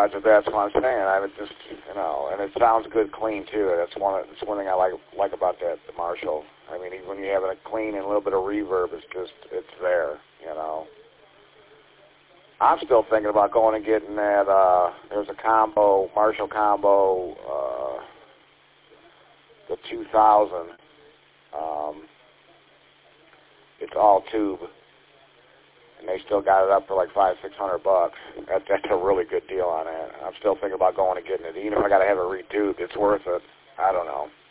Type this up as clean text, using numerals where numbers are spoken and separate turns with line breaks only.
budget. That's what I'm saying. I would just, and it sounds good, clean too. That's one thing I like about the Marshall. I mean, even when you have it clean and a little bit of reverb, it's there. I'm still thinking about going and getting that. There's a combo, Marshall combo, the 2000. It's all tube, and they still got it up for like $500-600. That's a really good deal on it. I'm still thinking about going and getting it. Even if I got to have it retubed, it's worth it. I don't know.